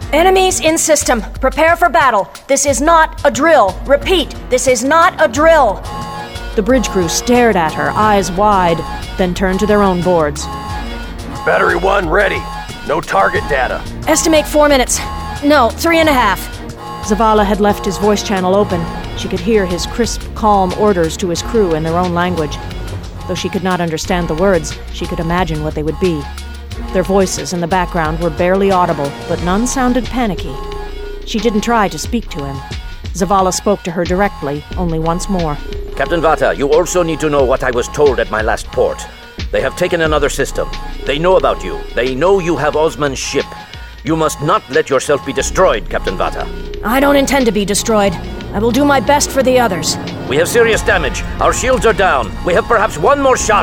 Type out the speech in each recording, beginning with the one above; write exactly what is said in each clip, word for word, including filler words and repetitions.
Enemies in system. Prepare for battle. This is not a drill. Repeat, this is not a drill. The bridge crew stared at her, eyes wide, then turned to their own boards. Battery one ready. No target data. Estimate four minutes. No, three and a half. Zavala had left his voice channel open. She could hear his crisp, calm orders to his crew in their own language. Though she could not understand the words, she could imagine what they would be. Their voices in the background were barely audible, but none sounded panicky. She didn't try to speak to him. Zavala spoke to her directly, only once more. Captain Vata, you also need to know what I was told at my last port. They have taken another system. They know about you. They know you have Osman's ship. You must not let yourself be destroyed, Captain Vata. I don't intend to be destroyed. I will do my best for the others. We have serious damage. Our shields are down. We have perhaps one more shot.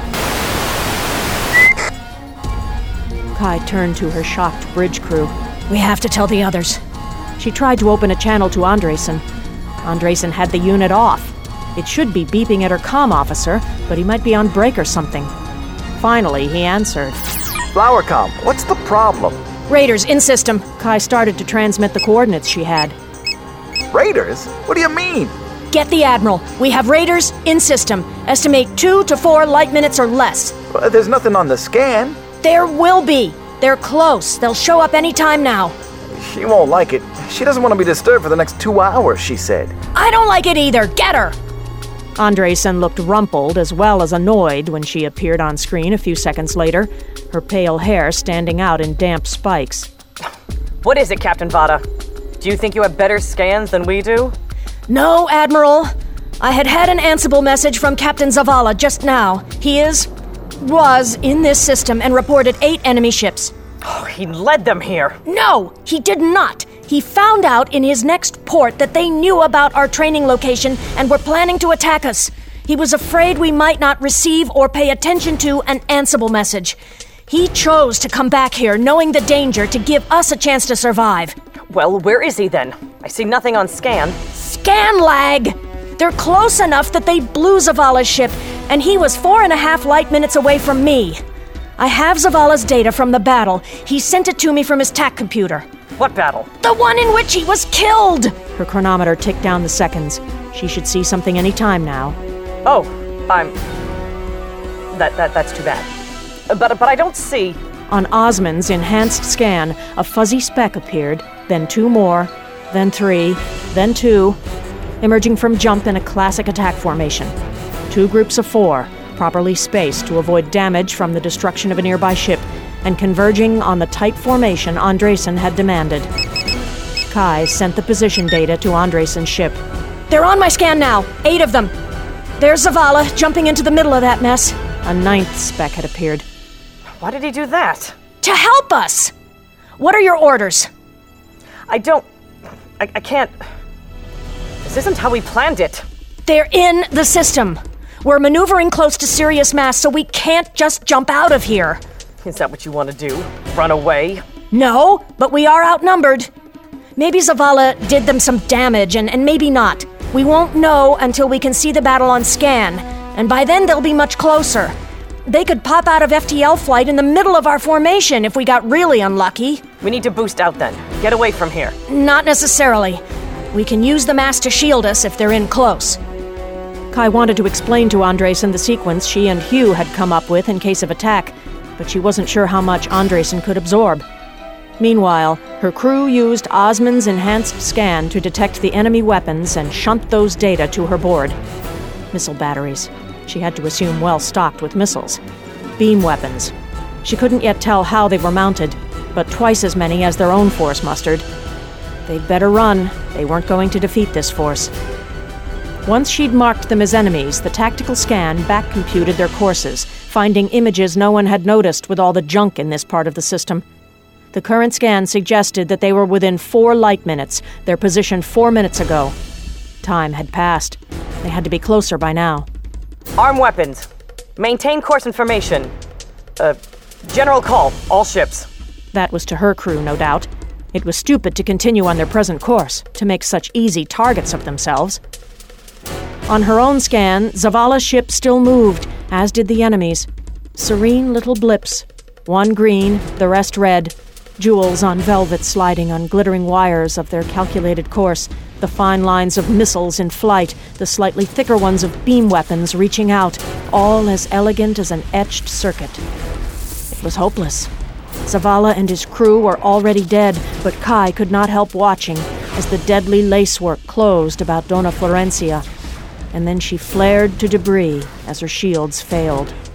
Kai turned to her shocked bridge crew. We have to tell the others. She tried to open a channel to Andresen. Andresen had the unit off. It should be beeping at her comm officer, but he might be on break or something. Finally, he answered. Flowercom, what's the problem? Raiders in system. Kai started to transmit the coordinates she had. Raiders? What do you mean? Get the Admiral. We have raiders in system. Estimate two to four light minutes or less. Well, there's nothing on the scan. There will be. They're close. They'll show up any time now. She won't like it. She doesn't want to be disturbed for the next two hours, she said. I don't like it either. Get her! Andresen looked rumpled as well as annoyed when she appeared on screen a few seconds later, her pale hair standing out in damp spikes. What is it, Captain Vata? Do you think you have better scans than we do? No, Admiral. I had had an Ansible message from Captain Zavala just now. He is... was in this system and reported eight enemy ships. Oh, he led them here. No, he did not. He found out in his next port that they knew about our training location and were planning to attack us. He was afraid we might not receive or pay attention to an Ansible message. He chose to come back here knowing the danger to give us a chance to survive. Well, where is he then? I see nothing on scan. Scan lag! They're close enough that they blew Zavala's ship, and he was four and a half light minutes away from me. I have Zavala's data from the battle. He sent it to me from his T A C computer. What battle? The one in which he was killed! Her chronometer ticked down the seconds. She should see something any time now. Oh, I'm... That, that, that's too bad. But, but I don't see... On Osman's enhanced scan, a fuzzy speck appeared, then two more, then three, then two, emerging from jump in a classic attack formation. Two groups of four, properly spaced to avoid damage from the destruction of a nearby ship, and converging on the tight formation Andresen had demanded. Kai sent the position data to Andresen's ship. They're on my scan now, eight of them. There's Zavala jumping into the middle of that mess. A ninth speck had appeared. Why did he do that? To help us! What are your orders? I don't... I, I can't... This isn't how we planned it. They're in the system. We're maneuvering close to Sirius Mass, so we can't just jump out of here. Is that what you want to do? Run away? No, but we are outnumbered. Maybe Zavala did them some damage, and, and maybe not. We won't know until we can see the battle on scan, and by then they'll be much closer. They could pop out of F T L flight in the middle of our formation if we got really unlucky. We need to boost out then. Get away from here. Not necessarily. We can use the mass to shield us if they're in close. Kai wanted to explain to Andresen the sequence she and Hugh had come up with in case of attack, but she wasn't sure how much Andresen could absorb. Meanwhile, her crew used Osman's enhanced scan to detect the enemy weapons and shunt those data to her board. Missile batteries. She had to assume well stocked with missiles. Beam weapons. She couldn't yet tell how they were mounted, but twice as many as their own force mustered. They'd better run. They weren't going to defeat this force. Once she'd marked them as enemies, the tactical scan back-computed their courses, finding images no one had noticed with all the junk in this part of the system. The current scan suggested that they were within four light minutes, their position four minutes ago. Time had passed. They had to be closer by now. Arm weapons. Maintain course information. Uh, general call, all ships. That was to her crew, no doubt. It was stupid to continue on their present course, to make such easy targets of themselves. On her own scan, Zavala's ship still moved, as did the enemy's. Serene little blips. One green, the rest red. Jewels on velvet sliding on glittering wires of their calculated course, the fine lines of missiles in flight, the slightly thicker ones of beam weapons reaching out, all as elegant as an etched circuit. It was hopeless. Zavala and his crew were already dead, but Kai could not help watching as the deadly lacework closed about Donna Florencia, and then she flared to debris as her shields failed.